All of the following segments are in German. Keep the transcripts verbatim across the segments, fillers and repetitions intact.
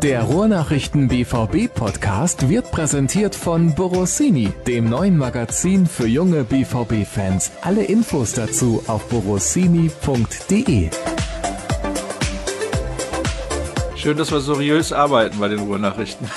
Der Ruhrnachrichten B V B-Podcast wird präsentiert von Borossini, dem neuen Magazin für junge B V B-Fans. Alle Infos dazu auf borossini punkt de. Schön, dass wir seriös arbeiten bei den Ruhrnachrichten.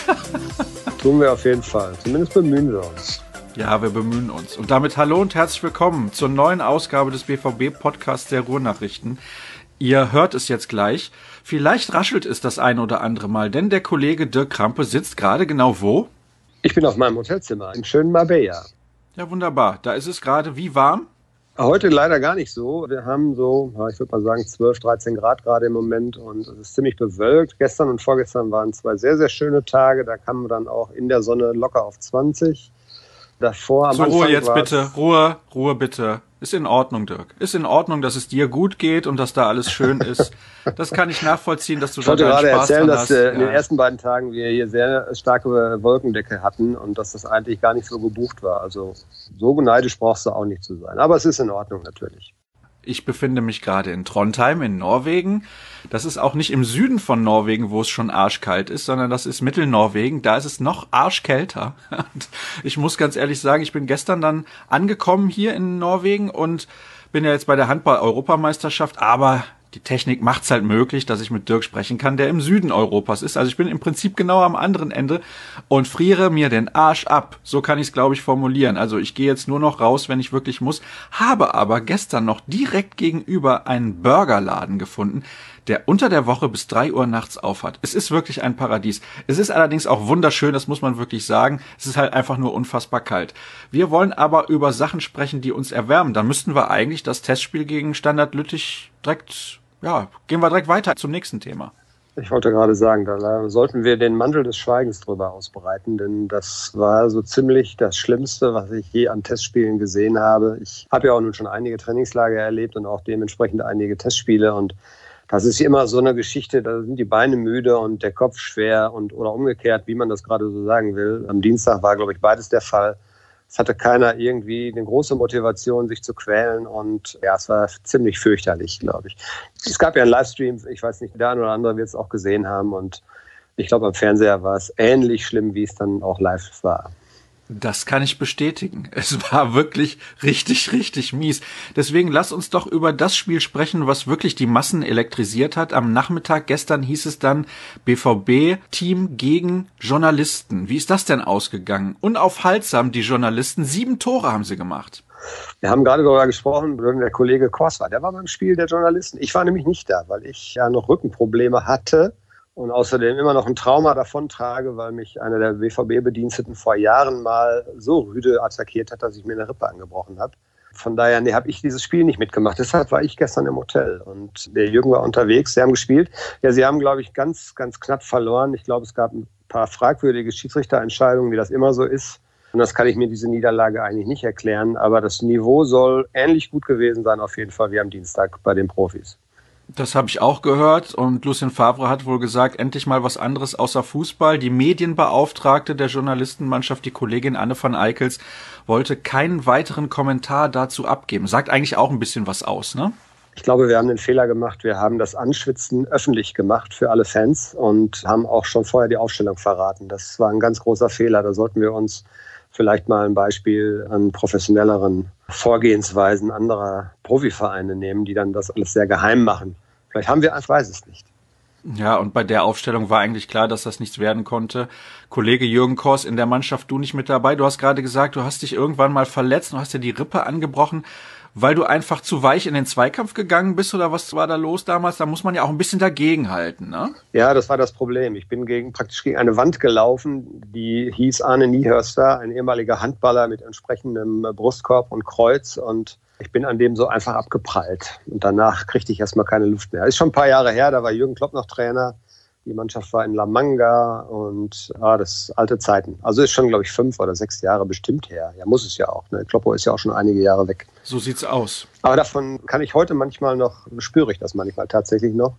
Tun wir auf jeden Fall. Zumindest bemühen wir uns. Ja, wir bemühen uns. Und damit hallo und herzlich willkommen zur neuen Ausgabe des B V B-Podcasts der Ruhrnachrichten. Ihr hört es jetzt gleich. Vielleicht raschelt es das ein oder andere Mal, denn der Kollege Dirk Krampe sitzt gerade genau wo? Ich bin auf meinem Hotelzimmer im schönen Marbella. Ja, wunderbar. Da ist es gerade wie warm? Heute leider gar nicht so. Wir haben so, ich würde mal sagen, zwölf, dreizehn Grad gerade im Moment und es ist ziemlich bewölkt. Gestern und vorgestern waren zwei sehr, sehr schöne Tage. Da kamen wir dann auch in der Sonne locker auf zwanzig. Davor am So, Anfang Ruhe jetzt war's- bitte. Ruhe, Ruhe bitte. Ist in Ordnung, Dirk. Ist in Ordnung, dass es dir gut geht und dass da alles schön ist. Das kann ich nachvollziehen, dass du Ich da wollte deinen gerade Spaß erzählen, dran dass hast. äh, in den Ja. ersten beiden Tagen wir hier sehr starke Wolkendecke hatten und dass das eigentlich gar nicht so gebucht war. Also so neidisch brauchst du auch nicht zu sein. Aber es ist in Ordnung natürlich. Ich befinde mich gerade in Trondheim in Norwegen. Das ist auch nicht im Süden von Norwegen, wo es schon arschkalt ist, sondern das ist Mittelnorwegen. Da ist es noch arschkälter. Und ich muss ganz ehrlich sagen, ich bin gestern dann angekommen hier in Norwegen und bin ja jetzt bei der Handball-Europameisterschaft, aber die Technik macht's halt möglich, dass ich mit Dirk sprechen kann, der im Süden Europas ist. Also ich bin im Prinzip genau am anderen Ende und friere mir den Arsch ab. So kann ich es, glaube ich, formulieren. Also ich gehe jetzt nur noch raus, wenn ich wirklich muss, habe aber gestern noch direkt gegenüber einen Burgerladen gefunden, der unter der Woche bis drei Uhr nachts aufhat. Es ist wirklich ein Paradies. Es ist allerdings auch wunderschön, das muss man wirklich sagen. Es ist halt einfach nur unfassbar kalt. Wir wollen aber über Sachen sprechen, die uns erwärmen. Da müssten wir eigentlich das Testspiel gegen Standard Lüttich direkt, ja, gehen wir direkt weiter zum nächsten Thema. Ich wollte gerade sagen, da sollten wir den Mantel des Schweigens drüber ausbreiten, denn das war so ziemlich das Schlimmste, was ich je an Testspielen gesehen habe. Ich habe ja auch nun schon einige Trainingslager erlebt und auch dementsprechend einige Testspiele und das ist immer so eine Geschichte, da sind die Beine müde und der Kopf schwer und oder umgekehrt, wie man das gerade so sagen will. Am Dienstag war, glaube ich, beides der Fall. Es hatte keiner irgendwie eine große Motivation, sich zu quälen und ja, es war ziemlich fürchterlich, glaube ich. Es gab ja einen Livestream, ich weiß nicht, der eine oder andere wird es auch gesehen haben und ich glaube, am Fernseher war es ähnlich schlimm, wie es dann auch live war. Das kann ich bestätigen. Es war wirklich richtig, richtig mies. Deswegen lass uns doch über das Spiel sprechen, was wirklich die Massen elektrisiert hat. Am Nachmittag gestern hieß es dann B V B-Team gegen Journalisten. Wie ist das denn ausgegangen? Unaufhaltsam, die Journalisten. Sieben Tore haben sie gemacht. Wir haben gerade darüber gesprochen, der Kollege Kors war, der war beim Spiel der Journalisten. Ich war nämlich nicht da, weil ich ja noch Rückenprobleme hatte. Und außerdem immer noch ein Trauma davontrage, weil mich einer der B V B-Bediensteten vor Jahren mal so rüde attackiert hat, dass ich mir eine Rippe angebrochen habe. Von daher nee, habe ich dieses Spiel nicht mitgemacht. Deshalb war ich gestern im Hotel und der Jürgen war unterwegs. Sie haben gespielt. Ja, sie haben, glaube ich, ganz, ganz knapp verloren. Ich glaube, es gab ein paar fragwürdige Schiedsrichterentscheidungen, wie das immer so ist. Und das kann ich mir diese Niederlage eigentlich nicht erklären. Aber das Niveau soll ähnlich gut gewesen sein, auf jeden Fall wie am Dienstag bei den Profis. Das habe ich auch gehört und Lucien Favre hat wohl gesagt, endlich mal was anderes außer Fußball. Die Medienbeauftragte der Journalistenmannschaft, die Kollegin Anne van Eickels, wollte keinen weiteren Kommentar dazu abgeben. Sagt eigentlich auch ein bisschen was aus, ne? Ich glaube, wir haben den Fehler gemacht. Wir haben das Anschwitzen öffentlich gemacht für alle Fans und haben auch schon vorher die Aufstellung verraten. Das war ein ganz großer Fehler. Da sollten wir uns vielleicht mal ein Beispiel an professionelleren Vorgehensweisen anderer Profivereine nehmen, die dann das alles sehr geheim machen. Vielleicht haben wir, ich weiß es nicht. Ja, und bei der Aufstellung war eigentlich klar, dass das nichts werden konnte. Kollege Jürgen Kors in der Mannschaft, du nicht mit dabei. Du hast gerade gesagt, du hast dich irgendwann mal verletzt und hast dir die Rippe angebrochen, weil du einfach zu weich in den Zweikampf gegangen bist oder was war da los damals? Da muss man ja auch ein bisschen dagegenhalten, ne? Ja, das war das Problem. Ich bin gegen, praktisch gegen eine Wand gelaufen, die hieß Arne Niehörster, ein ehemaliger Handballer mit entsprechendem Brustkorb und Kreuz und ich bin an dem so einfach abgeprallt und danach kriegte ich erstmal keine Luft mehr. Ist schon ein paar Jahre her, da war Jürgen Klopp noch Trainer. Die Mannschaft war in La Manga und ah, das alte Zeiten. Also ist schon, glaube ich, fünf oder sechs Jahre bestimmt her. Ja, muss es ja auch. Ne? Kloppo ist ja auch schon einige Jahre weg. So sieht's aus. Aber davon kann ich heute manchmal noch, spüre ich das manchmal tatsächlich noch.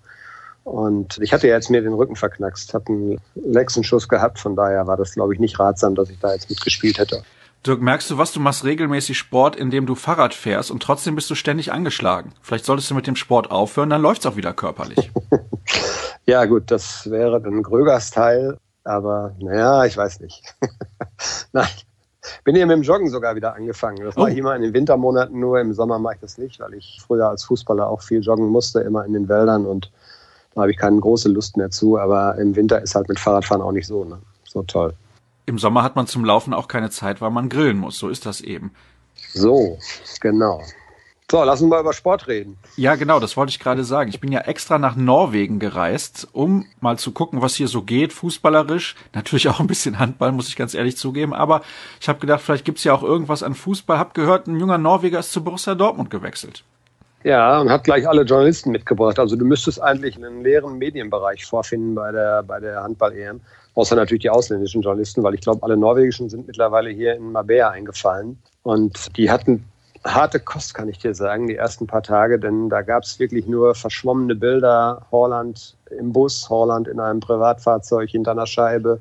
Und ich hatte ja jetzt mir den Rücken verknackst, hatte einen Lexenschuss gehabt. Von daher war das, glaube ich, nicht ratsam, dass ich da jetzt mitgespielt hätte. Dirk, merkst du was? Du machst regelmäßig Sport, indem du Fahrrad fährst und trotzdem bist du ständig angeschlagen. Vielleicht solltest du mit dem Sport aufhören, dann läuft's auch wieder körperlich. Ja gut, das wäre dann Grögers Teil, aber naja, ich weiß nicht. Nein, bin hier mit dem Joggen sogar wieder angefangen. Das mache ich immer in den Wintermonaten nur, im Sommer mache ich das nicht, weil ich früher als Fußballer auch viel joggen musste, immer in den Wäldern und da habe ich keine große Lust mehr zu, aber im Winter ist halt mit Fahrradfahren auch nicht so, ne? So toll. Im Sommer hat man zum Laufen auch keine Zeit, weil man grillen muss, so ist das eben. So, genau. So, lass uns mal über Sport reden. Ja, genau, das wollte ich gerade sagen. Ich bin ja extra nach Norwegen gereist, um mal zu gucken, was hier so geht, fußballerisch. Natürlich auch ein bisschen Handball, muss ich ganz ehrlich zugeben. Aber ich habe gedacht, vielleicht gibt's ja auch irgendwas an Fußball. Hab gehört, ein junger Norweger ist zu Borussia Dortmund gewechselt. Ja, und hat gleich alle Journalisten mitgebracht. Also du müsstest eigentlich einen leeren Medienbereich vorfinden bei der, bei der Handball-E M. Außer natürlich die ausländischen Journalisten, weil ich glaube, alle norwegischen sind mittlerweile hier in Marbella eingefallen. Und die hatten harte Kost, kann ich dir sagen, die ersten paar Tage, denn da gab es wirklich nur verschwommene Bilder. Haaland im Bus, Haaland in einem Privatfahrzeug hinter einer Scheibe,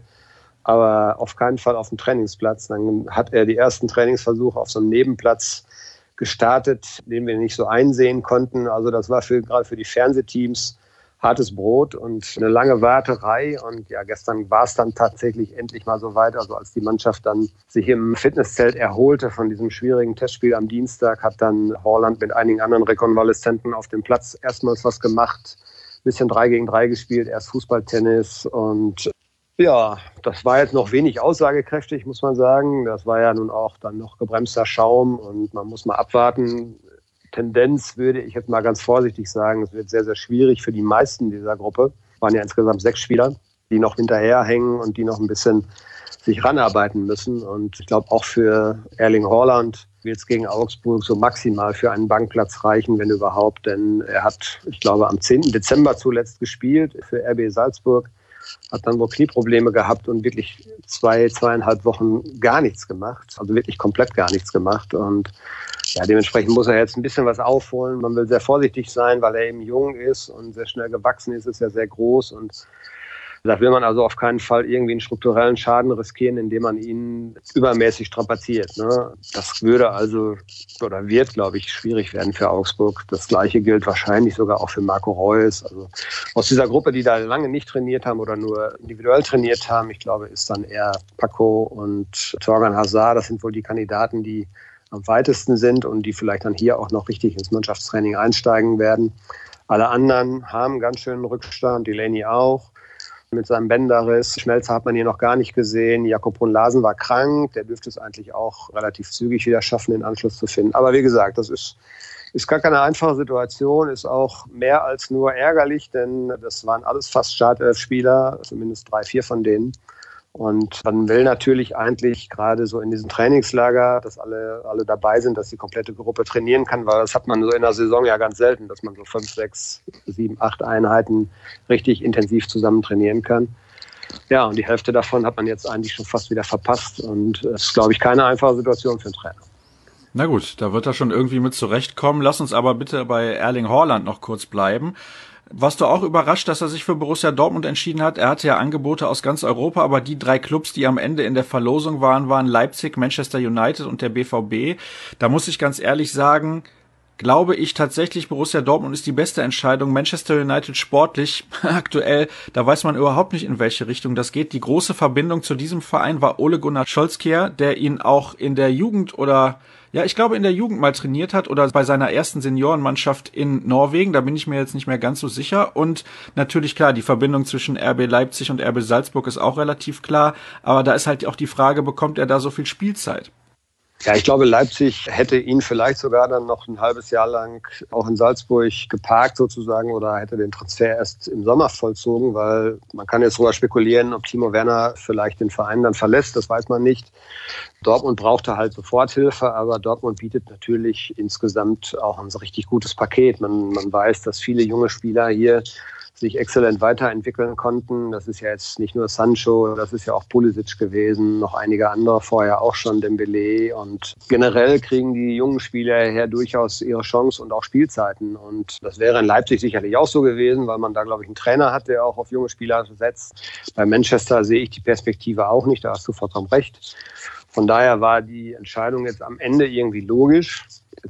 aber auf keinen Fall auf dem Trainingsplatz. Dann hat er die ersten Trainingsversuche auf so einem Nebenplatz gestartet, den wir nicht so einsehen konnten. Also das war für, gerade für die Fernsehteams hartes Brot und eine lange Warterei. Und ja, gestern war es dann tatsächlich endlich mal so weit. Also als die Mannschaft dann sich im Fitnesszelt erholte von diesem schwierigen Testspiel am Dienstag, hat dann Haaland mit einigen anderen Rekonvaleszenten auf dem Platz erstmals was gemacht. Ein bisschen drei gegen drei gespielt, erst Fußballtennis. Und ja, das war jetzt noch wenig aussagekräftig, muss man sagen. Das war ja nun auch dann noch gebremster Schaum und man muss mal abwarten. Tendenz würde ich jetzt mal ganz vorsichtig sagen, es wird sehr, sehr schwierig für die meisten dieser Gruppe. Es waren ja insgesamt sechs Spieler, die noch hinterherhängen und die noch ein bisschen sich ranarbeiten müssen. Und ich glaube, auch für Erling Haaland wird es gegen Augsburg so maximal für einen Bankplatz reichen, wenn überhaupt. Denn er hat, ich glaube, am zehnten Dezember zuletzt gespielt für R B Salzburg, hat dann wohl Knieprobleme gehabt und wirklich zwei, zweieinhalb Wochen gar nichts gemacht. Also wirklich komplett gar nichts gemacht. Und ja, dementsprechend muss er jetzt ein bisschen was aufholen. Man will sehr vorsichtig sein, weil er eben jung ist und sehr schnell gewachsen ist, ist ja sehr groß. Und da will man also auf keinen Fall irgendwie einen strukturellen Schaden riskieren, indem man ihn übermäßig strapaziert. Ne? Das würde also oder wird, glaube ich, schwierig werden für Augsburg. Das Gleiche gilt wahrscheinlich sogar auch für Marco Reus. Also aus dieser Gruppe, die da lange nicht trainiert haben oder nur individuell trainiert haben, ich glaube, ist dann eher Paco und Thorgan Hazard. Das sind wohl die Kandidaten, die am weitesten sind und die vielleicht dann hier auch noch richtig ins Mannschaftstraining einsteigen werden. Alle anderen haben ganz schönen Rückstand, Delaney auch. Mit seinem Bänderriss. Schmelzer hat man hier noch gar nicht gesehen. Jakob Brun-Larsen war krank. Der dürfte es eigentlich auch relativ zügig wieder schaffen, den Anschluss zu finden. Aber wie gesagt, das ist, ist gar keine einfache Situation. Ist auch mehr als nur ärgerlich, denn das waren alles fast Startelf-Spieler, zumindest drei, vier von denen. Und man will natürlich eigentlich gerade so in diesem Trainingslager, dass alle, alle dabei sind, dass die komplette Gruppe trainieren kann, weil das hat man so in der Saison ja ganz selten, dass man so fünf, sechs, sieben, acht Einheiten richtig intensiv zusammen trainieren kann. Ja, und die Hälfte davon hat man jetzt eigentlich schon fast wieder verpasst und es ist, glaube ich, keine einfache Situation für einen Trainer. Na gut, da wird er schon irgendwie mit zurechtkommen. Lass uns aber bitte bei Erling Haaland noch kurz bleiben. Warst du auch überrascht, dass er sich für Borussia Dortmund entschieden hat? Er hatte ja Angebote aus ganz Europa, aber die drei Clubs, die am Ende in der Verlosung waren, waren Leipzig, Manchester United und der B V B. Da muss ich ganz ehrlich sagen, glaube ich tatsächlich, Borussia Dortmund ist die beste Entscheidung. Manchester United sportlich aktuell, da weiß man überhaupt nicht, in welche Richtung das geht. Die große Verbindung zu diesem Verein war Ole Gunnar Solskjær, der ihn auch in der Jugend oder ja, ich glaube, in der Jugend mal trainiert hat oder bei seiner ersten Seniorenmannschaft in Norwegen. Da bin ich mir jetzt nicht mehr ganz so sicher. Und natürlich, klar, die Verbindung zwischen R B Leipzig und R B Salzburg ist auch relativ klar. Aber da ist halt auch die Frage, bekommt er da so viel Spielzeit? Ja, ich glaube, Leipzig hätte ihn vielleicht sogar dann noch ein halbes Jahr lang auch in Salzburg geparkt sozusagen oder hätte den Transfer erst im Sommer vollzogen, weil man kann jetzt sogar spekulieren, ob Timo Werner vielleicht den Verein dann verlässt, das weiß man nicht. Dortmund brauchte halt Soforthilfe, aber Dortmund bietet natürlich insgesamt auch ein so richtig gutes Paket. Man, man weiß, dass viele junge Spieler hier sich exzellent weiterentwickeln konnten. Das ist ja jetzt nicht nur Sancho, das ist ja auch Pulisic gewesen, noch einige andere vorher auch schon, Dembélé. Und generell kriegen die jungen Spieler her durchaus ihre Chance und auch Spielzeiten. Und das wäre in Leipzig sicherlich auch so gewesen, weil man da, glaube ich, einen Trainer hat, der auch auf junge Spieler setzt. Bei Manchester sehe ich die Perspektive auch nicht, da hast du vollkommen recht. Von daher war die Entscheidung jetzt am Ende irgendwie logisch.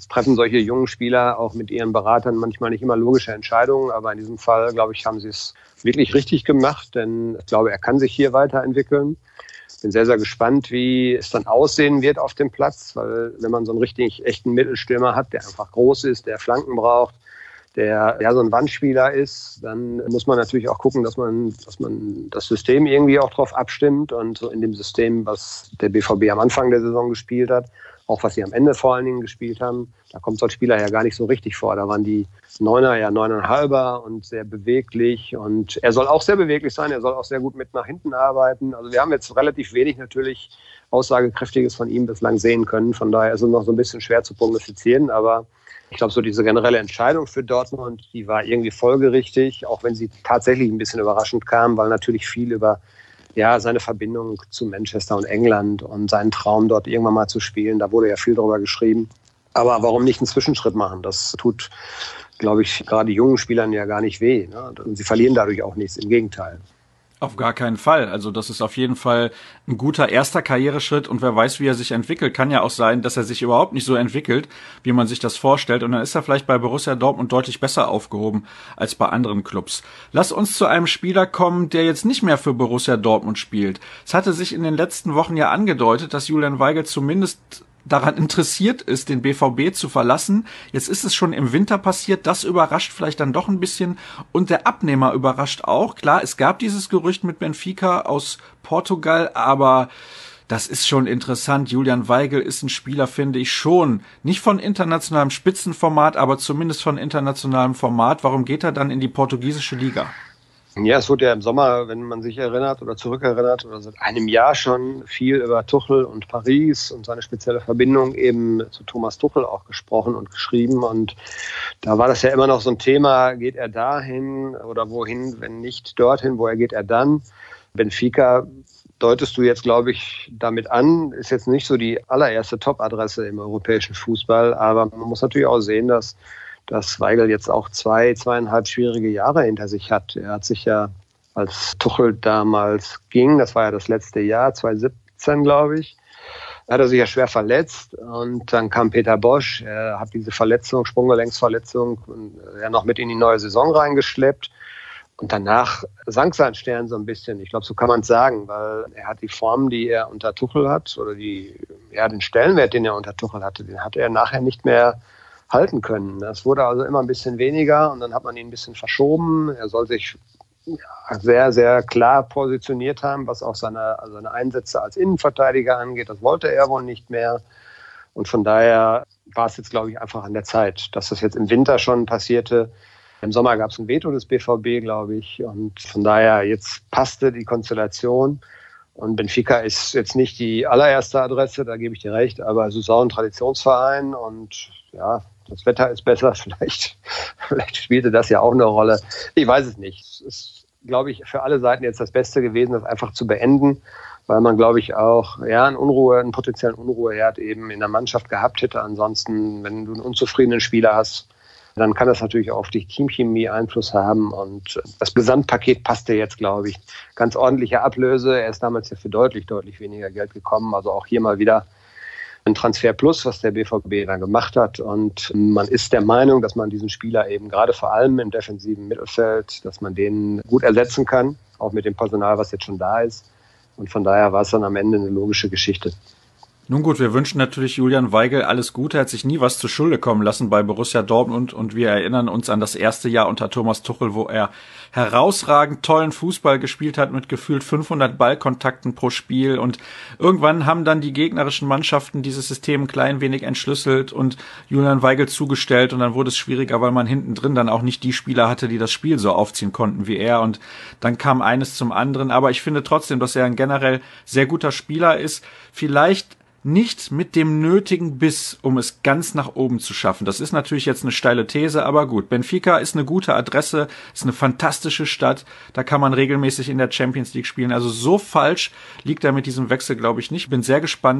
es treffen solche jungen Spieler auch mit ihren Beratern manchmal nicht immer logische Entscheidungen, aber in diesem Fall, glaube ich, haben sie es wirklich richtig gemacht, denn ich glaube, er kann sich hier weiterentwickeln. Bin sehr, sehr gespannt, wie es dann aussehen wird auf dem Platz, weil wenn man so einen richtig echten Mittelstürmer hat, der einfach groß ist, der Flanken braucht, der ja so ein Wandspieler ist, dann muss man natürlich auch gucken, dass man, dass man das System irgendwie auch drauf abstimmt und so in dem System, was der B V B am Anfang der Saison gespielt hat, auch was sie am Ende vor allen Dingen gespielt haben, da kommt so ein Spieler ja gar nicht so richtig vor. Da waren die Neuner ja neuneinhalber und sehr beweglich und er soll auch sehr beweglich sein, er soll auch sehr gut mit nach hinten arbeiten. Also wir haben jetzt relativ wenig natürlich Aussagekräftiges von ihm bislang sehen können, von daher ist es noch so ein bisschen schwer zu prognostizieren, aber ich glaube, so diese generelle Entscheidung für Dortmund, die war irgendwie folgerichtig, auch wenn sie tatsächlich ein bisschen überraschend kam, weil natürlich viel über ja, seine Verbindung zu Manchester und England und seinen Traum, dort irgendwann mal zu spielen, da wurde ja viel drüber geschrieben. Aber warum nicht einen Zwischenschritt machen? Das tut, glaube ich, gerade jungen Spielern ja gar nicht weh, ne? Und sie verlieren dadurch auch nichts, im Gegenteil. Auf gar keinen Fall. Also das ist auf jeden Fall ein guter erster Karriereschritt und wer weiß, wie er sich entwickelt. Kann ja auch sein, dass er sich überhaupt nicht so entwickelt, wie man sich das vorstellt. Und dann ist er vielleicht bei Borussia Dortmund deutlich besser aufgehoben als bei anderen Clubs. Lass uns zu einem Spieler kommen, der jetzt nicht mehr für Borussia Dortmund spielt. Es hatte sich in den letzten Wochen ja angedeutet, dass Julian Weigl zumindest daran interessiert ist, den B V B zu verlassen. Jetzt ist es schon im Winter passiert. Das überrascht vielleicht dann doch ein bisschen. Und der Abnehmer überrascht auch. Klar, es gab dieses Gerücht mit Benfica aus Portugal, aber das ist schon interessant. Julian Weigl ist ein Spieler, finde ich schon. Nicht von internationalem Spitzenformat, aber zumindest von internationalem Format. Warum geht er dann in die portugiesische Liga? Ja, es wurde ja im Sommer, wenn man sich erinnert oder zurückerinnert, oder seit einem Jahr schon viel über Tuchel und Paris und seine spezielle Verbindung eben zu Thomas Tuchel auch gesprochen und geschrieben. Und da war das ja immer noch so ein Thema, geht er dahin oder wohin, wenn nicht dorthin, woher geht er dann? Benfica deutest du jetzt, glaube ich, damit an, ist jetzt nicht so die allererste Top-Adresse im europäischen Fußball, aber man muss natürlich auch sehen, dass dass Weigl jetzt auch zwei, zweieinhalb schwierige Jahre hinter sich hat. Er hat sich ja, als Tuchel damals ging, das war ja das letzte Jahr, zwanzig siebzehn, glaube ich, hat er sich ja schwer verletzt und dann kam Peter Bosch, er hat diese Verletzung, Sprunggelenksverletzung, ja noch mit in die neue Saison reingeschleppt und danach sank sein Stern so ein bisschen. Ich glaube, so kann man es sagen, weil er hat die Form, die er unter Tuchel hat oder die, ja, den Stellenwert, den er unter Tuchel hatte, den hat er nachher nicht mehr halten können. Das wurde also immer ein bisschen weniger und dann hat man ihn ein bisschen verschoben. Er soll sich ja, sehr, sehr klar positioniert haben, was auch seine, also seine Einsätze als Innenverteidiger angeht. Das wollte er wohl nicht mehr. Und von daher war es jetzt, glaube ich, einfach an der Zeit, dass das jetzt im Winter schon passierte. Im Sommer gab es ein Veto des B V B, glaube ich. Und von daher jetzt passte die Konstellation. Und Benfica ist jetzt nicht die allererste Adresse, da gebe ich dir recht, aber es ist auch ein Traditionsverein und ja, das Wetter ist besser, vielleicht, vielleicht spielte das ja auch eine Rolle. Ich weiß es nicht. Es ist, glaube ich, für alle Seiten jetzt das Beste gewesen, das einfach zu beenden, weil man, glaube ich, auch ja, einen Unruhe, einen potenziellen Unruheherd eben in der Mannschaft gehabt hätte. Ansonsten, wenn du einen unzufriedenen Spieler hast, dann kann das natürlich auch auf die Teamchemie Einfluss haben. Und das Gesamtpaket passte jetzt, glaube ich. Ganz ordentliche Ablöse. Er ist damals ja für deutlich, deutlich weniger Geld gekommen. Also auch hier mal wieder ein Transfer Plus, was der B V B dann gemacht hat. Und man ist der Meinung, dass man diesen Spieler eben gerade vor allem im defensiven Mittelfeld, dass man den gut ersetzen kann, auch mit dem Personal, was jetzt schon da ist. Und von daher war es dann am Ende eine logische Geschichte. Nun gut, wir wünschen natürlich Julian Weigl alles Gute. Er hat sich nie was zu Schulde kommen lassen bei Borussia Dortmund und wir erinnern uns an das erste Jahr unter Thomas Tuchel, wo er herausragend tollen Fußball gespielt hat mit gefühlt fünfhundert Ballkontakten pro Spiel und irgendwann haben dann die gegnerischen Mannschaften dieses System ein klein wenig entschlüsselt und Julian Weigl zugestellt und dann wurde es schwieriger, weil man hinten drin dann auch nicht die Spieler hatte, die das Spiel so aufziehen konnten wie er und dann kam eines zum anderen. Aber ich finde trotzdem, dass er ein generell sehr guter Spieler ist. Vielleicht nicht mit dem nötigen Biss, um es ganz nach oben zu schaffen. Das ist natürlich jetzt eine steile These, aber gut. Benfica ist eine gute Adresse, ist eine fantastische Stadt. Da kann man regelmäßig in der Champions League spielen. Also so falsch liegt er mit diesem Wechsel, glaube ich, nicht. Bin sehr gespannt,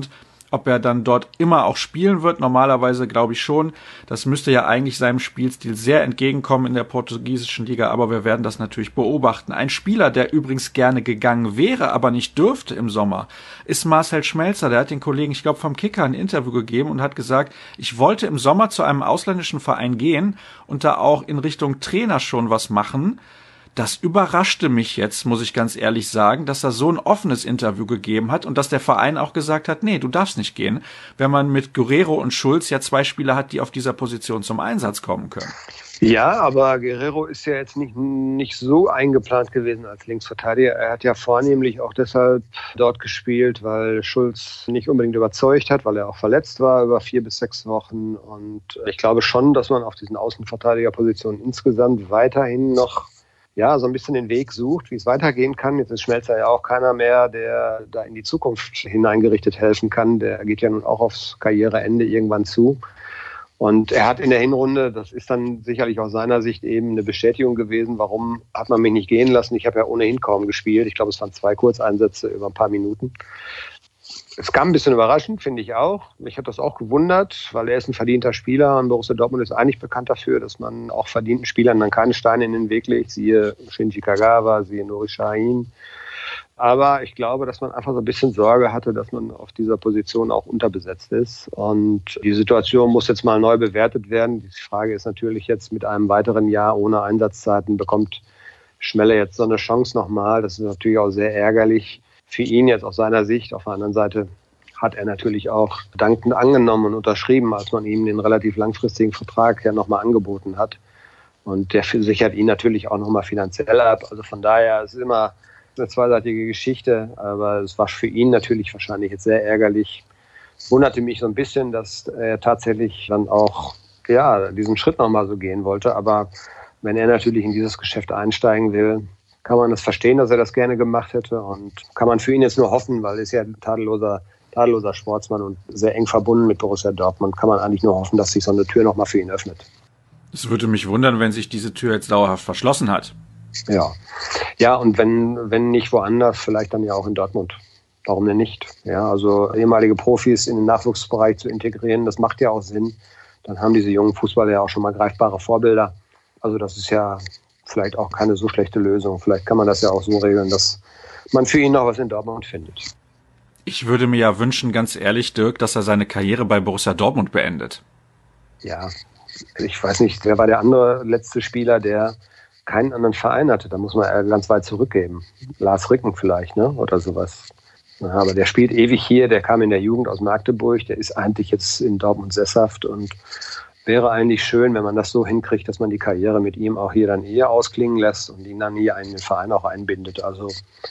Ob er dann dort immer auch spielen wird, normalerweise glaube ich schon. Das müsste ja eigentlich seinem Spielstil sehr entgegenkommen in der portugiesischen Liga, aber wir werden das natürlich beobachten. Ein Spieler, der übrigens gerne gegangen wäre, aber nicht dürfte im Sommer, ist Marcel Schmelzer. Der hat den Kollegen, ich glaube vom Kicker, ein Interview gegeben und hat gesagt, ich wollte im Sommer zu einem ausländischen Verein gehen und da auch in Richtung Trainer schon was machen. Das überraschte mich jetzt, muss ich ganz ehrlich sagen, dass er so ein offenes Interview gegeben hat und dass der Verein auch gesagt hat, nee, du darfst nicht gehen, wenn man mit Guerreiro und Schulz ja zwei Spieler hat, die auf dieser Position zum Einsatz kommen können. Ja, aber Guerreiro ist ja jetzt nicht, nicht so eingeplant gewesen als Linksverteidiger. Er hat ja vornehmlich auch deshalb dort gespielt, weil Schulz nicht unbedingt überzeugt hat, weil er auch verletzt war über vier bis sechs Wochen. Und ich glaube schon, dass man auf diesen Außenverteidigerpositionen insgesamt weiterhin noch ja, so ein bisschen den Weg sucht, wie es weitergehen kann. Jetzt ist Schmelzer ja auch keiner mehr, der da in die Zukunft hineingerichtet helfen kann. Der geht ja nun auch aufs Karriereende irgendwann zu. Und er hat in der Hinrunde, das ist dann sicherlich aus seiner Sicht eben eine Bestätigung gewesen, warum hat man mich nicht gehen lassen. Ich habe ja ohnehin kaum gespielt. Ich glaube, es waren zwei Kurzeinsätze über ein paar Minuten. Es kam ein bisschen überraschend, finde ich auch. Mich hat das auch gewundert, weil er ist ein verdienter Spieler und Borussia Dortmund ist eigentlich bekannt dafür, dass man auch verdienten Spielern dann keine Steine in den Weg legt. Siehe Shinji Kagawa, siehe Nuri Sahin. Aber ich glaube, dass man einfach so ein bisschen Sorge hatte, dass man auf dieser Position auch unterbesetzt ist. Und die Situation muss jetzt mal neu bewertet werden. Die Frage ist natürlich jetzt mit einem weiteren Jahr ohne Einsatzzeiten, bekommt Schmelle jetzt so eine Chance nochmal. Das ist natürlich auch sehr ärgerlich für ihn jetzt aus seiner Sicht. Auf der anderen Seite hat er natürlich auch dankend angenommen und unterschrieben, als man ihm den relativ langfristigen Vertrag ja nochmal angeboten hat. Und der sichert ihn natürlich auch nochmal finanziell ab. Also von daher ist es immer eine zweiseitige Geschichte, aber es war für ihn natürlich wahrscheinlich jetzt sehr ärgerlich. Wunderte mich so ein bisschen, dass er tatsächlich dann auch ja, diesen Schritt nochmal so gehen wollte. Aber wenn er natürlich in dieses Geschäft einsteigen will, kann man das verstehen, dass er das gerne gemacht hätte und kann man für ihn jetzt nur hoffen, weil er ist ja ein tadelloser, tadelloser Sportsmann und sehr eng verbunden mit Borussia Dortmund, kann man eigentlich nur hoffen, dass sich so eine Tür nochmal für ihn öffnet. Es würde mich wundern, wenn sich diese Tür jetzt dauerhaft verschlossen hat. Ja, ja und wenn, wenn nicht woanders, vielleicht dann ja auch in Dortmund. Warum denn nicht? Ja, also ehemalige Profis in den Nachwuchsbereich zu integrieren, das macht ja auch Sinn. Dann haben diese jungen Fußballer ja auch schon mal greifbare Vorbilder. Also das ist ja vielleicht auch keine so schlechte Lösung. Vielleicht kann man das ja auch so regeln, dass man für ihn noch was in Dortmund findet. Ich würde mir ja wünschen, ganz ehrlich, Dirk, dass er seine Karriere bei Borussia Dortmund beendet. Ja, ich weiß nicht, wer war der andere letzte Spieler, der keinen anderen Verein hatte? Da muss man ganz weit zurückgeben. Lars Ricken vielleicht, ne? Oder sowas. Ja, aber der spielt ewig hier, der kam in der Jugend aus Magdeburg, der ist eigentlich jetzt in Dortmund sesshaft und wäre eigentlich schön, wenn man das so hinkriegt, dass man die Karriere mit ihm auch hier dann eher ausklingen lässt und ihn dann hier in den Verein auch einbindet. Also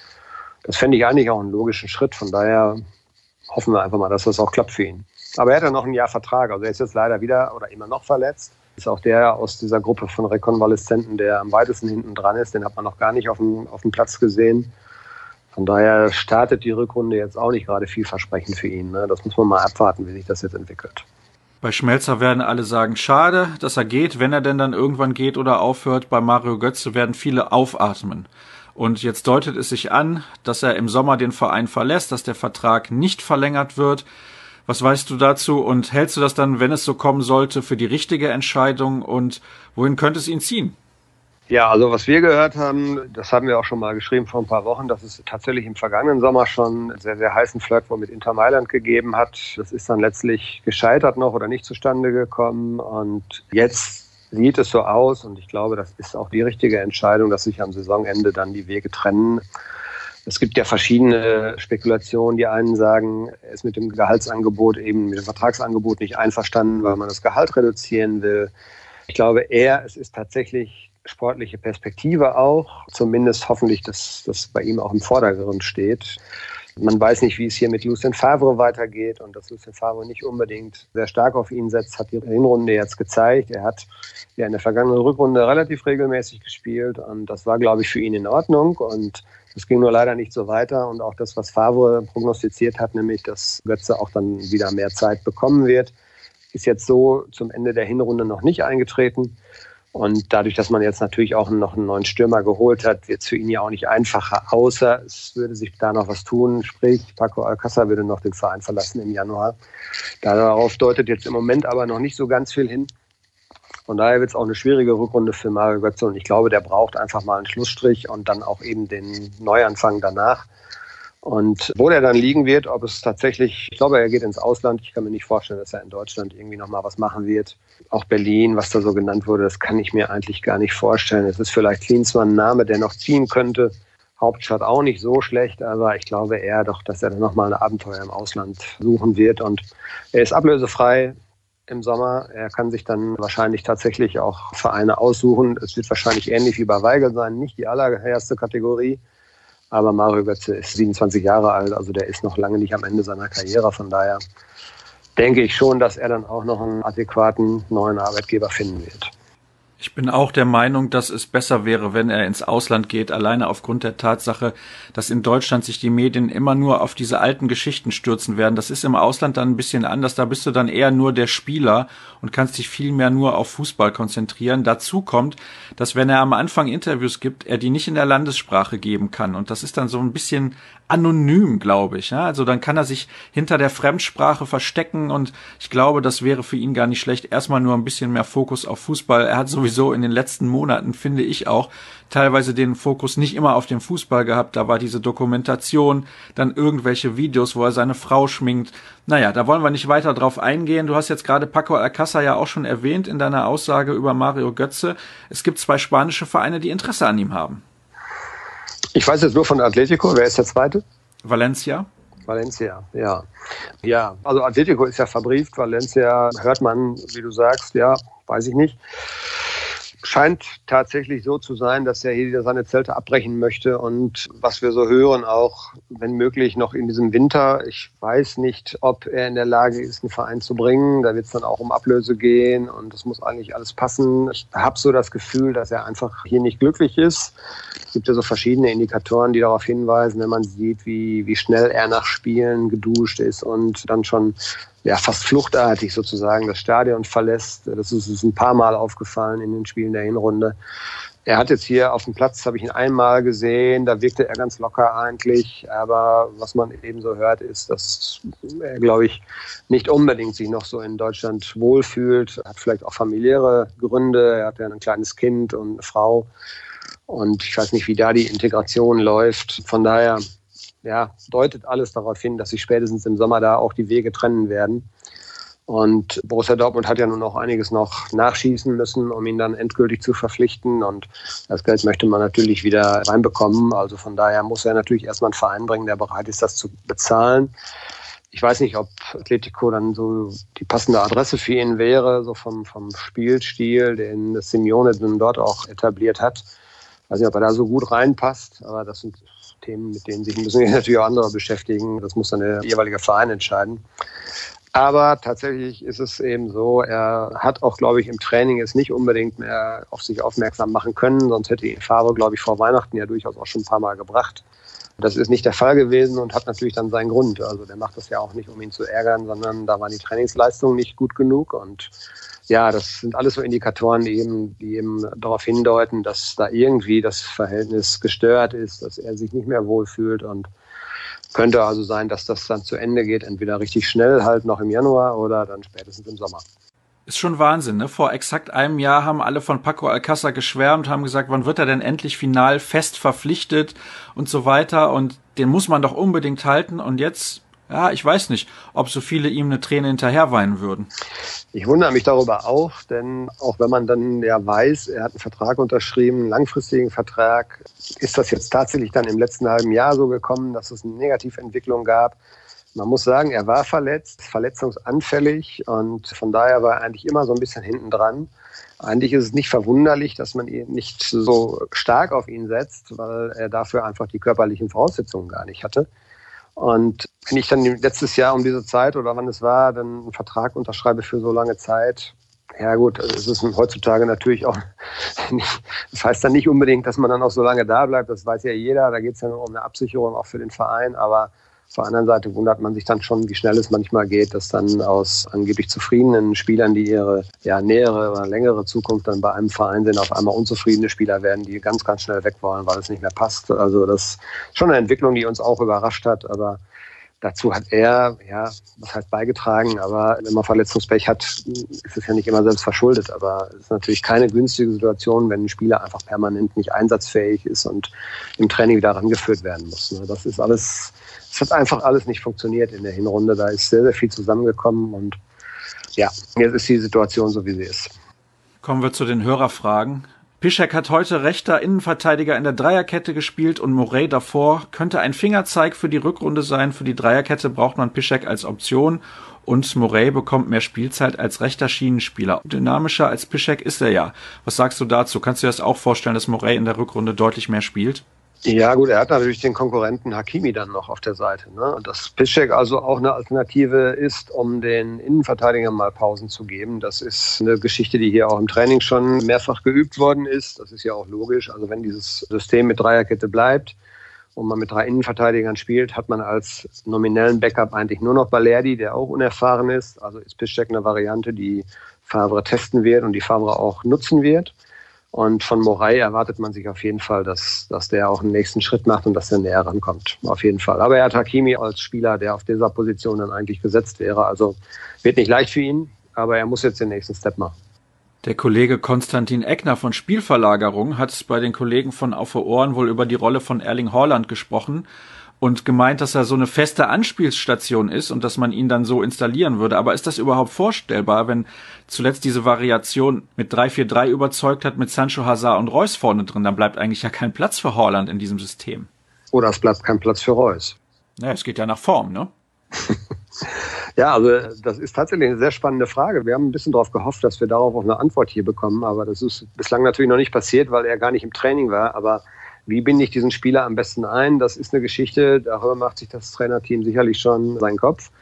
das fände ich eigentlich auch einen logischen Schritt. Von daher hoffen wir einfach mal, dass das auch klappt für ihn. Aber er hat ja noch ein Jahr Vertrag. Also er ist jetzt leider wieder oder immer noch verletzt. Ist auch der aus dieser Gruppe von Rekonvaleszenten, der am weitesten hinten dran ist. Den hat man noch gar nicht auf dem, auf dem Platz gesehen. Von daher startet die Rückrunde jetzt auch nicht gerade vielversprechend für ihn. Ne? Das muss man mal abwarten, wie sich das jetzt entwickelt. Bei Schmelzer werden alle sagen, schade, dass er geht. Wenn er denn dann irgendwann geht oder aufhört, bei Mario Götze werden viele aufatmen. Und jetzt deutet es sich an, dass er im Sommer den Verein verlässt, dass der Vertrag nicht verlängert wird. Was weißt du dazu und hältst du das dann, wenn es so kommen sollte, für die richtige Entscheidung und wohin könnte es ihn ziehen? Ja, also was wir gehört haben, das haben wir auch schon mal geschrieben vor ein paar Wochen, dass es tatsächlich im vergangenen Sommer schon einen sehr, sehr heißen Flirt wohl mit Inter Mailand gegeben hat. Das ist dann letztlich gescheitert noch oder nicht zustande gekommen und jetzt sieht es so aus und ich glaube, das ist auch die richtige Entscheidung, dass sich am Saisonende dann die Wege trennen. Es gibt ja verschiedene Spekulationen. Die einen sagen, er ist mit dem Gehaltsangebot, eben mit dem Vertragsangebot nicht einverstanden, weil man das Gehalt reduzieren will. Ich glaube eher, es ist tatsächlich sportliche Perspektive auch, zumindest hoffentlich, dass das bei ihm auch im Vordergrund steht. Man weiß nicht, wie es hier mit Lucien Favre weitergeht und dass Lucien Favre nicht unbedingt sehr stark auf ihn setzt, hat die Hinrunde jetzt gezeigt. Er hat ja in der vergangenen Rückrunde relativ regelmäßig gespielt und das war, glaube ich, für ihn in Ordnung und es ging nur leider nicht so weiter und auch das, was Favre prognostiziert hat, nämlich, dass Götze auch dann wieder mehr Zeit bekommen wird, ist jetzt so zum Ende der Hinrunde noch nicht eingetreten. Und dadurch, dass man jetzt natürlich auch noch einen neuen Stürmer geholt hat, wird es für ihn ja auch nicht einfacher, außer es würde sich da noch was tun. Sprich, Paco Alcázar würde noch den Verein verlassen im Januar. Darauf deutet jetzt im Moment aber noch nicht so ganz viel hin. Von daher wird es auch eine schwierige Rückrunde für Mario Götze. Und ich glaube, der braucht einfach mal einen Schlussstrich und dann auch eben den Neuanfang danach. Und wo der dann liegen wird, ob es tatsächlich, ich glaube, er geht ins Ausland. Ich kann mir nicht vorstellen, dass er in Deutschland irgendwie nochmal was machen wird. Auch Berlin, was da so genannt wurde, das kann ich mir eigentlich gar nicht vorstellen. Es ist vielleicht Klinsmann ein Name, der noch ziehen könnte. Hauptstadt auch nicht so schlecht, aber ich glaube eher doch, dass er dann nochmal ein Abenteuer im Ausland suchen wird. Und er ist ablösefrei im Sommer. Er kann sich dann wahrscheinlich tatsächlich auch Vereine aussuchen. Es wird wahrscheinlich ähnlich wie bei Weigel sein, nicht die allererste Kategorie. Aber Mario Götze ist siebenundzwanzig Jahre alt, also der ist noch lange nicht am Ende seiner Karriere. Von daher denke ich schon, dass er dann auch noch einen adäquaten neuen Arbeitgeber finden wird. Ich bin auch der Meinung, dass es besser wäre, wenn er ins Ausland geht, alleine aufgrund der Tatsache, dass in Deutschland sich die Medien immer nur auf diese alten Geschichten stürzen werden. Das ist im Ausland dann ein bisschen anders, da bist du dann eher nur der Spieler und kannst dich viel mehr nur auf Fußball konzentrieren. Dazu kommt, dass wenn er am Anfang Interviews gibt, er die nicht in der Landessprache geben kann und das ist dann so ein bisschen anonym, glaube ich. Ja? Also dann kann er sich hinter der Fremdsprache verstecken und ich glaube, das wäre für ihn gar nicht schlecht. Erstmal nur ein bisschen mehr Fokus auf Fußball. Er hat sowieso in den letzten Monaten, finde ich auch, teilweise den Fokus nicht immer auf den Fußball gehabt. Da war diese Dokumentation, dann irgendwelche Videos, wo er seine Frau schminkt. Naja, da wollen wir nicht weiter drauf eingehen. Du hast jetzt gerade Paco Alcázar ja auch schon erwähnt in deiner Aussage über Mario Götze. Es gibt zwei spanische Vereine, die Interesse an ihm haben. Ich weiß jetzt nur von Atletico. Wer ist der zweite? Valencia. Valencia, ja. Ja, also Atletico ist ja verbrieft. Valencia hört man, wie du sagst, ja, weiß ich nicht. Scheint tatsächlich so zu sein, dass er hier seine Zelte abbrechen möchte und was wir so hören, auch wenn möglich noch in diesem Winter. Ich weiß nicht, ob er in der Lage ist, einen Verein zu bringen. Da wird es dann auch um Ablöse gehen und das muss eigentlich alles passen. Ich habe so das Gefühl, dass er einfach hier nicht glücklich ist. Es gibt ja so verschiedene Indikatoren, die darauf hinweisen, wenn man sieht, wie, wie schnell er nach Spielen geduscht ist und dann schon ja, fast fluchtartig sozusagen das Stadion verlässt. Das ist uns ein paar Mal aufgefallen in den Spielen der Hinrunde. Er hat jetzt hier auf dem Platz, habe ich ihn einmal gesehen, da wirkte er ganz locker eigentlich. Aber was man eben so hört, ist, dass er, glaube ich, nicht unbedingt sich noch so in Deutschland wohlfühlt. Er hat vielleicht auch familiäre Gründe. Er hat ja ein kleines Kind und eine Frau. Und ich weiß nicht, wie da die Integration läuft. Von daher ja, deutet alles darauf hin, dass sich spätestens im Sommer da auch die Wege trennen werden. Und Borussia Dortmund hat ja nun auch einiges noch nachschießen müssen, um ihn dann endgültig zu verpflichten. Und das Geld möchte man natürlich wieder reinbekommen. Also von daher muss er natürlich erstmal einen Verein bringen, der bereit ist, das zu bezahlen. Ich weiß nicht, ob Atletico dann so die passende Adresse für ihn wäre, so vom, vom Spielstil, den Simeone dann dort auch etabliert hat. Ich weiß nicht, ob er da so gut reinpasst, aber das sind Themen, mit denen sich müssen sich natürlich auch andere beschäftigen. Das muss dann der jeweilige Verein entscheiden. Aber tatsächlich ist es eben so, er hat auch, glaube ich, im Training jetzt nicht unbedingt mehr auf sich aufmerksam machen können. Sonst hätte ihn Favre, glaube ich, vor Weihnachten ja durchaus auch schon ein paar Mal gebracht. Das ist nicht der Fall gewesen und hat natürlich dann seinen Grund. Also der macht das ja auch nicht, um ihn zu ärgern, sondern da waren die Trainingsleistungen nicht gut genug. Und ja, das sind alles so Indikatoren, die eben, die eben darauf hindeuten, dass da irgendwie das Verhältnis gestört ist, dass er sich nicht mehr wohlfühlt. Und könnte also sein, dass das dann zu Ende geht, entweder richtig schnell halt noch im Januar oder dann spätestens im Sommer. Ist schon Wahnsinn, ne? Vor exakt einem Jahr haben alle von Paco Alcázar geschwärmt, haben gesagt, wann wird er denn endlich final fest verpflichtet und so weiter. Und den muss man doch unbedingt halten. Und jetzt, ja, ich weiß nicht, ob so viele ihm eine Träne hinterher weinen würden. Ich wundere mich darüber auch, denn auch wenn man dann ja weiß, er hat einen Vertrag unterschrieben, einen langfristigen Vertrag, ist das jetzt tatsächlich dann im letzten halben Jahr so gekommen, dass es eine Negativentwicklung gab. Man muss sagen, er war verletzt, verletzungsanfällig und von daher war er eigentlich immer so ein bisschen hinten dran. Eigentlich ist es nicht verwunderlich, dass man ihn nicht so stark auf ihn setzt, weil er dafür einfach die körperlichen Voraussetzungen gar nicht hatte. Und wenn ich dann letztes Jahr um diese Zeit oder wann es war, dann einen Vertrag unterschreibe für so lange Zeit, ja gut, es ist heutzutage natürlich auch nicht, das heißt dann nicht unbedingt, dass man dann auch so lange da bleibt, das weiß ja jeder, da geht es ja nur um eine Absicherung auch für den Verein, aber Auf der anderen Seite wundert man sich dann schon, wie schnell es manchmal geht, dass dann aus angeblich zufriedenen Spielern, die ihre ja, nähere oder längere Zukunft dann bei einem Verein sind, auf einmal unzufriedene Spieler werden, die ganz, ganz schnell weg wollen, weil es nicht mehr passt. Also das ist schon eine Entwicklung, die uns auch überrascht hat, aber dazu hat er, ja, was heißt beigetragen, aber wenn man Verletzungspech hat, ist es ja nicht immer selbst verschuldet. Aber es ist natürlich keine günstige Situation, wenn ein Spieler einfach permanent nicht einsatzfähig ist und im Training wieder rangeführt werden muss. Das ist alles, es hat einfach alles nicht funktioniert in der Hinrunde. Da ist sehr, sehr viel zusammengekommen und ja, jetzt ist die Situation so, wie sie ist. Kommen wir zu den Hörerfragen. Piszczek hat heute rechter Innenverteidiger in der Dreierkette gespielt und Morey davor. Könnte ein Fingerzeig für die Rückrunde sein. Für die Dreierkette braucht man Piszczek als Option und Morey bekommt mehr Spielzeit als rechter Schienenspieler. Dynamischer als Piszczek ist er ja. Was sagst du dazu? Kannst du dir das auch vorstellen, dass Morey in der Rückrunde deutlich mehr spielt? Ja gut, er hat natürlich den Konkurrenten Hakimi dann noch auf der Seite. Ne? Und dass Piszczek also auch eine Alternative ist, um den Innenverteidigern mal Pausen zu geben. Das ist eine Geschichte, die hier auch im Training schon mehrfach geübt worden ist. Das ist ja auch logisch. Also wenn dieses System mit Dreierkette bleibt und man mit drei Innenverteidigern spielt, hat man als nominellen Backup eigentlich nur noch Balerdi, der auch unerfahren ist. Also ist Piszczek eine Variante, die Favre testen wird und die Favre auch nutzen wird. Und von Morey erwartet man sich auf jeden Fall, dass, dass der auch einen nächsten Schritt macht und dass er näher rankommt. Auf jeden Fall. Aber er hat Hakimi als Spieler, der auf dieser Position dann eigentlich gesetzt wäre. Also wird nicht leicht für ihn, aber er muss jetzt den nächsten Step machen. Der Kollege Konstantin Eckner von Spielverlagerung hat bei den Kollegen von Auf Ohren wohl über die Rolle von Erling Haaland gesprochen und gemeint, dass er so eine feste Anspielstation ist und dass man ihn dann so installieren würde. Aber ist das überhaupt vorstellbar, wenn zuletzt diese Variation mit drei vier drei überzeugt hat, mit Sancho, Hazard und Reus vorne drin? Dann bleibt eigentlich ja kein Platz für Haaland in diesem System. Oder es bleibt kein Platz für Reus. Ja, es geht ja nach Form, ne? Ja, also das ist tatsächlich eine sehr spannende Frage. Wir haben ein bisschen darauf gehofft, dass wir darauf auch eine Antwort hier bekommen. Aber das ist bislang natürlich noch nicht passiert, weil er gar nicht im Training war. Aber wie binde ich diesen Spieler am besten ein? Das ist eine Geschichte, darüber macht sich das Trainerteam sicherlich schon seinen Kopf.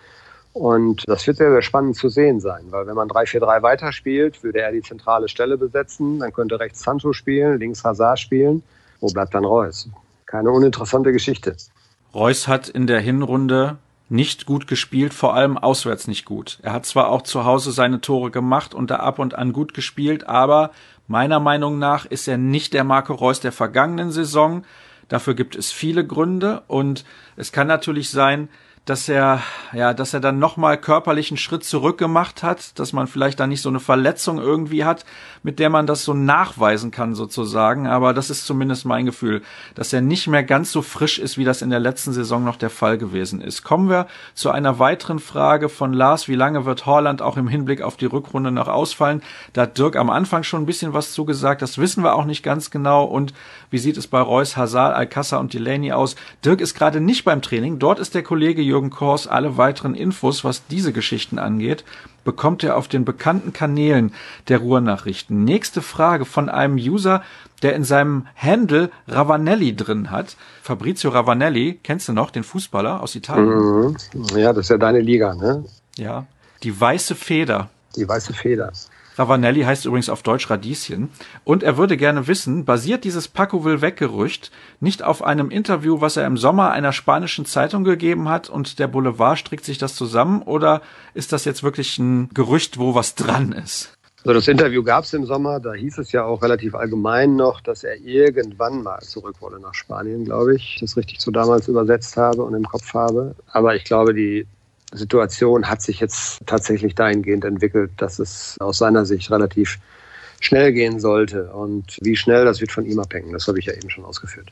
Und das wird sehr, sehr spannend zu sehen sein, weil wenn man drei vier drei weiterspielt, würde er die zentrale Stelle besetzen, dann könnte rechts Sancho spielen, links Hazard spielen. Wo bleibt dann Reus? Keine uninteressante Geschichte. Reus hat in der Hinrunde nicht gut gespielt, vor allem auswärts nicht gut. Er hat zwar auch zu Hause seine Tore gemacht und da ab und an gut gespielt, aber meiner Meinung nach ist er nicht der Marco Reus der vergangenen Saison. Dafür gibt es viele Gründe und es kann natürlich sein, dass er, ja, dass er dann nochmal körperlich einen Schritt zurück gemacht hat, dass man vielleicht da nicht so eine Verletzung irgendwie hat, mit der man das so nachweisen kann sozusagen. Aber das ist zumindest mein Gefühl, dass er nicht mehr ganz so frisch ist, wie das in der letzten Saison noch der Fall gewesen ist. Kommen wir zu einer weiteren Frage von Lars. Wie lange wird Haaland auch im Hinblick auf die Rückrunde noch ausfallen? Da hat Dirk am Anfang schon ein bisschen was zugesagt. Das wissen wir auch nicht ganz genau. Und wie sieht es bei Reus, Hazard, Alcázar und Delaney aus? Dirk ist gerade nicht beim Training. Dort ist der Kollege Jürgen Kors. Alle weiteren Infos, was diese Geschichten angeht, bekommt ihr auf den bekannten Kanälen der Ruhrnachrichten. Nächste Frage von einem User, der in seinem Handle Ravanelli drin hat. Fabrizio Ravanelli, kennst du noch, den Fußballer aus Italien? Mhm. Ja, das ist ja deine Liga, ne? Ja, die weiße Feder. Die weiße Feder. Ravanelli heißt übrigens auf Deutsch Radieschen. Und er würde gerne wissen, basiert dieses Paco will weg-Gerücht nicht auf einem Interview, was er im Sommer einer spanischen Zeitung gegeben hat und der Boulevard strickt sich das zusammen? Oder ist das jetzt wirklich ein Gerücht, wo was dran ist? Also das Interview gab es im Sommer, da hieß es ja auch relativ allgemein noch, dass er irgendwann mal zurück wolle nach Spanien, glaube ich, das richtig so damals übersetzt habe und im Kopf habe. Aber ich glaube, die Situation hat sich jetzt tatsächlich dahingehend entwickelt, dass es aus seiner Sicht relativ schnell gehen sollte. Und wie schnell, das wird von ihm abhängen. Das habe ich ja eben schon ausgeführt.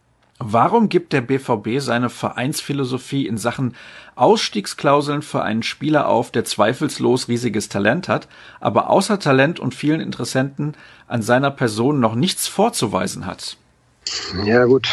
Warum gibt der B V B seine Vereinsphilosophie in Sachen Ausstiegsklauseln für einen Spieler auf, der zweifellos riesiges Talent hat, aber außer Talent und vielen Interessenten an seiner Person noch nichts vorzuweisen hat? Ja gut.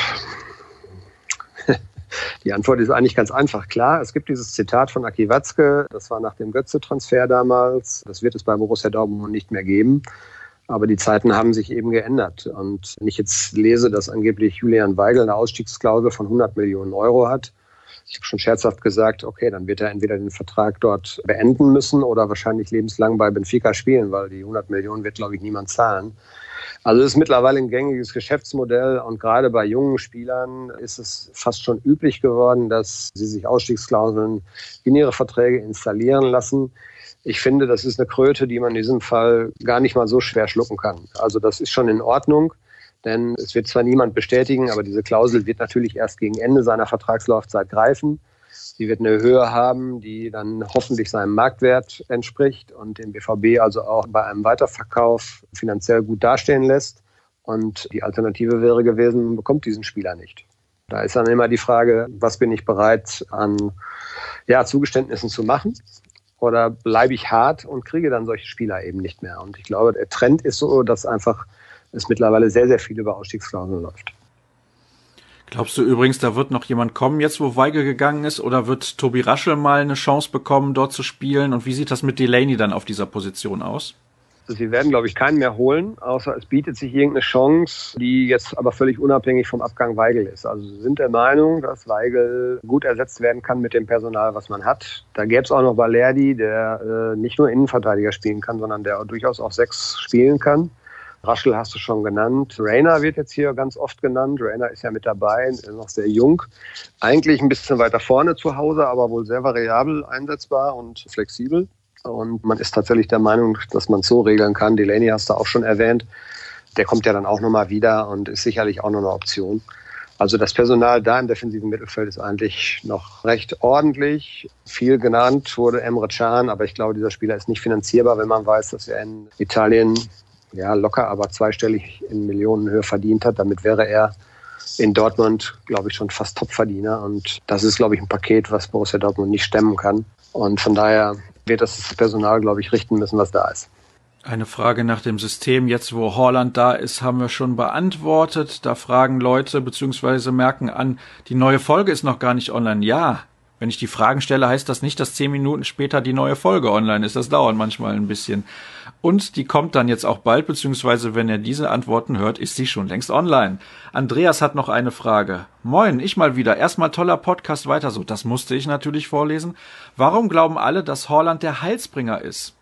Die Antwort ist eigentlich ganz einfach. Klar, es gibt dieses Zitat von Aki Watzke, das war nach dem Götze-Transfer damals. Das wird es bei Borussia Dortmund nicht mehr geben. Aber die Zeiten haben sich eben geändert. Und wenn ich jetzt lese, dass angeblich Julian Weigl eine Ausstiegsklausel von hundert Millionen Euro hat, ich habe schon scherzhaft gesagt, okay, dann wird er entweder den Vertrag dort beenden müssen oder wahrscheinlich lebenslang bei Benfica spielen, weil die hundert Millionen wird, glaube ich, niemand zahlen. Also es ist mittlerweile ein gängiges Geschäftsmodell und gerade bei jungen Spielern ist es fast schon üblich geworden, dass sie sich Ausstiegsklauseln in ihre Verträge installieren lassen. Ich finde, das ist eine Kröte, die man in diesem Fall gar nicht mal so schwer schlucken kann. Also das ist schon in Ordnung, denn es wird zwar niemand bestätigen, aber diese Klausel wird natürlich erst gegen Ende seiner Vertragslaufzeit greifen. Sie wird eine Höhe haben, die dann hoffentlich seinem Marktwert entspricht und den B V B also auch bei einem Weiterverkauf finanziell gut dastehen lässt. Und die Alternative wäre gewesen, man bekommt diesen Spieler nicht. Da ist dann immer die Frage, was bin ich bereit an ja, Zugeständnissen zu machen? Oder bleibe ich hart und kriege dann solche Spieler eben nicht mehr? Und ich glaube, der Trend ist so, dass einfach es mittlerweile sehr, sehr viel über Ausstiegsklauseln läuft. Glaubst du übrigens, da wird noch jemand kommen, jetzt wo Weigl gegangen ist, oder wird Tobi Raschel mal eine Chance bekommen, dort zu spielen? Und wie sieht das mit Delaney dann auf dieser Position aus? Sie werden, glaube ich, keinen mehr holen, außer es bietet sich irgendeine Chance, die jetzt aber völlig unabhängig vom Abgang Weigl ist. Also Sie sind der Meinung, dass Weigl gut ersetzt werden kann mit dem Personal, was man hat. Da gäbe es auch noch Balerdi, der äh, nicht nur Innenverteidiger spielen kann, sondern der auch durchaus auch sechs spielen kann. Raschel hast du schon genannt. Rayner wird jetzt hier ganz oft genannt. Rayner ist ja mit dabei, ist noch sehr jung. Eigentlich ein bisschen weiter vorne zu Hause, aber wohl sehr variabel einsetzbar und flexibel. Und man ist tatsächlich der Meinung, dass man es so regeln kann. Delaney hast du auch schon erwähnt. Der kommt ja dann auch nochmal wieder und ist sicherlich auch noch eine Option. Also das Personal da im defensiven Mittelfeld ist eigentlich noch recht ordentlich. Viel genannt wurde Emre Can, aber ich glaube, dieser Spieler ist nicht finanzierbar, wenn man weiß, dass er in Italien ja locker, aber zweistellig in Millionenhöhe verdient hat. Damit wäre er in Dortmund, glaube ich, schon fast Topverdiener. Und das ist, glaube ich, ein Paket, was Borussia Dortmund nicht stemmen kann. Und von daher wird das Personal, glaube ich, richten müssen, was da ist. Eine Frage nach dem System, jetzt wo Haaland da ist, haben wir schon beantwortet. Da fragen Leute bzw. merken an, die neue Folge ist noch gar nicht online. Ja, wenn ich die Fragen stelle, heißt das nicht, dass zehn Minuten später die neue Folge online ist. Das dauert manchmal ein bisschen. Und die kommt dann jetzt auch bald, beziehungsweise wenn ihr diese Antworten hört, ist sie schon längst online. Andreas hat noch eine Frage. Moin, ich mal wieder. Erstmal toller Podcast, weiter so. Das musste ich natürlich vorlesen. Warum glauben alle, dass Haaland der Heilsbringer ist?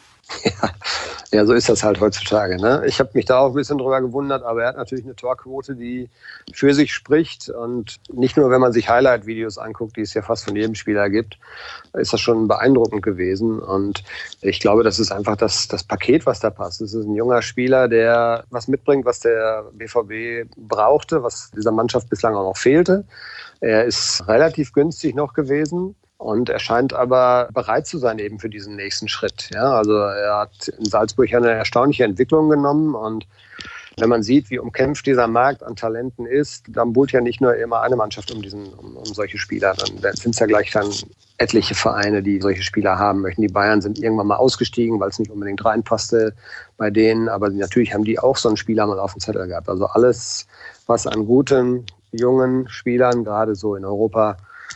Ja, ja, so ist das halt heutzutage. Ne? Ich habe mich da auch ein bisschen drüber gewundert, aber er hat natürlich eine Torquote, die für sich spricht. Und nicht nur, wenn man sich Highlight-Videos anguckt, die es ja fast von jedem Spieler gibt, ist das schon beeindruckend gewesen. Und ich glaube, das ist einfach das, das Paket, was da passt. Es ist ein junger Spieler, der was mitbringt, was der B V B brauchte, was dieser Mannschaft bislang auch noch fehlte. Er ist relativ günstig noch gewesen. Und er scheint aber bereit zu sein eben für diesen nächsten Schritt. Ja, also er hat in Salzburg eine erstaunliche Entwicklung genommen. Und wenn man sieht, wie umkämpft dieser Markt an Talenten ist, dann buhlt ja nicht nur immer eine Mannschaft um, diesen, um, um solche Spieler. Dann sind es ja gleich dann etliche Vereine, die solche Spieler haben möchten. Die Bayern sind irgendwann mal ausgestiegen, weil es nicht unbedingt reinpasste bei denen. Aber natürlich haben die auch so einen Spieler mal auf dem Zettel gehabt. Also alles, was an guten, jungen Spielern gerade so in Europa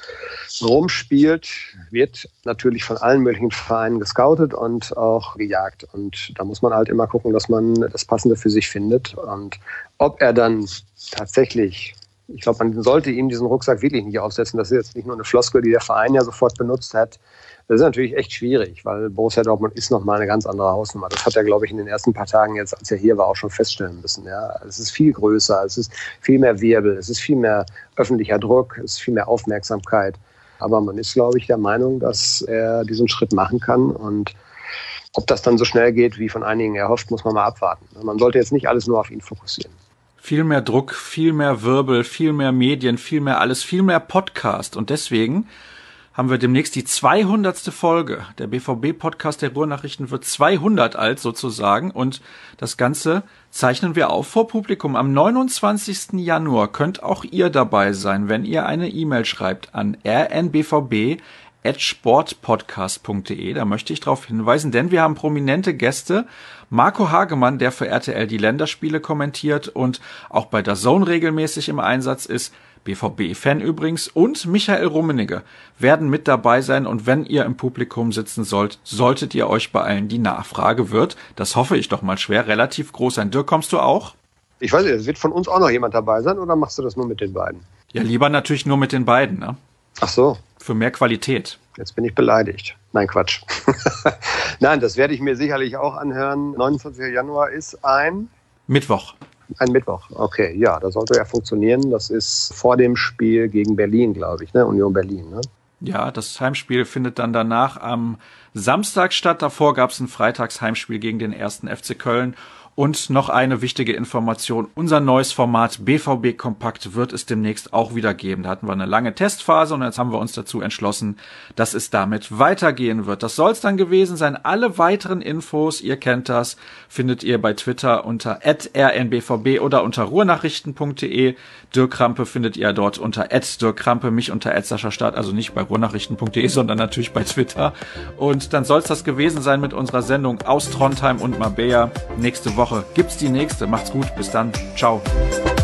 rumspielt, wird natürlich von allen möglichen Vereinen gescoutet und auch gejagt. Und da muss man halt immer gucken, dass man das Passende für sich findet. Und ob er dann tatsächlich, ich glaube, man sollte ihm diesen Rucksack wirklich nicht aufsetzen. Das ist jetzt nicht nur eine Floskel, die der Verein ja sofort benutzt hat. Das ist natürlich echt schwierig, weil Borussia Dortmund ist nochmal eine ganz andere Hausnummer. Das hat er, glaube ich, in den ersten paar Tagen jetzt, als er hier war, auch schon feststellen müssen. Ja, es ist viel größer, es ist viel mehr Wirbel, es ist viel mehr öffentlicher Druck, es ist viel mehr Aufmerksamkeit. Aber man ist, glaube ich, der Meinung, dass er diesen Schritt machen kann. Und ob das dann so schnell geht, wie von einigen erhofft, muss man mal abwarten. Man sollte jetzt nicht alles nur auf ihn fokussieren. Viel mehr Druck, viel mehr Wirbel, viel mehr Medien, viel mehr alles, viel mehr Podcast. Und deswegen haben wir demnächst die zweihundertste Folge. Der B V B-Podcast der Ruhrnachrichten wird zweihundert alt sozusagen. Und das Ganze zeichnen wir auf vor Publikum. Am neunundzwanzigsten Januar könnt auch ihr dabei sein, wenn ihr eine E-Mail schreibt an r n b v b at sportpodcast punkt de. Da möchte ich darauf hinweisen, denn wir haben prominente Gäste. Marco Hagemann, der für R T L die Länderspiele kommentiert und auch bei D A Z N regelmäßig im Einsatz ist, B V B-Fan übrigens, und Michael Rummenigge werden mit dabei sein. Und wenn ihr im Publikum sitzen sollt, solltet ihr euch beeilen. Die Nachfrage wird, das hoffe ich doch mal schwer, relativ groß sein. Dirk, kommst du auch? Ich weiß nicht, wird von uns auch noch jemand dabei sein oder machst du das nur mit den beiden? Ja, lieber natürlich nur mit den beiden, ne? Ach so. Für mehr Qualität. Jetzt bin ich beleidigt. Nein, Quatsch. Nein, das werde ich mir sicherlich auch anhören. neunundzwanzigsten Januar ist ein Mittwoch. Ein Mittwoch, okay, ja, das sollte ja funktionieren. Das ist vor dem Spiel gegen Berlin, glaube ich, ne? Union Berlin, ne? Ja, das Heimspiel findet dann danach am Samstag statt. Davor gab es ein Freitagsheimspiel gegen den ersten F C Köln. Und noch eine wichtige Information, unser neues Format B V B Kompakt wird es demnächst auch wieder geben. Da hatten wir eine lange Testphase und jetzt haben wir uns dazu entschlossen, dass es damit weitergehen wird. Das soll es dann gewesen sein. Alle weiteren Infos, ihr kennt das, findet ihr bei Twitter unter at r n b v b oder unter ruhrnachrichten punkt d e. Dirk Krampe findet ihr dort unter at Dirk Krampe, mich unter at Sascha Staat, also nicht bei ruhrnachrichten punkt d e, sondern natürlich bei Twitter. Und dann soll es das gewesen sein mit unserer Sendung aus Trondheim und Marbella. Nächste Woche gibt's die nächste. Macht's gut. Bis dann. Ciao.